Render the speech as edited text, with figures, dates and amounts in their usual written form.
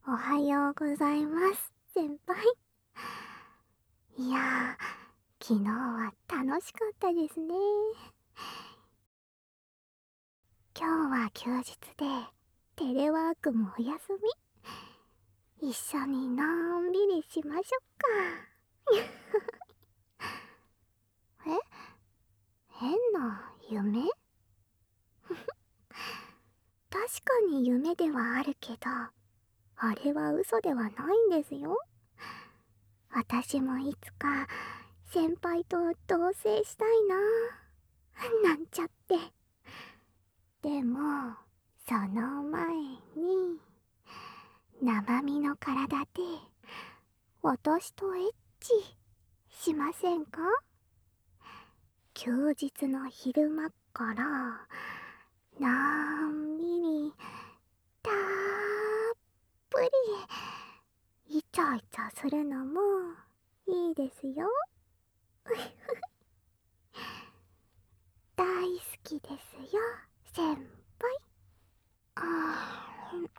おはようございます、先輩。いや昨日は楽しかったですね。今日は休日で、テレワークもお休み。一緒にのんびりしましょうか。え、変な夢？確かに夢ではあるけど、あれは嘘ではないんですよ。私もいつか先輩と同棲したいな、なんちゃって。でも、その前に、生身の体で私とエッチしませんか？休日の昼間からのんびりたっぷりイチャイチャするのもいいですよ。大好きですよ、先輩。あ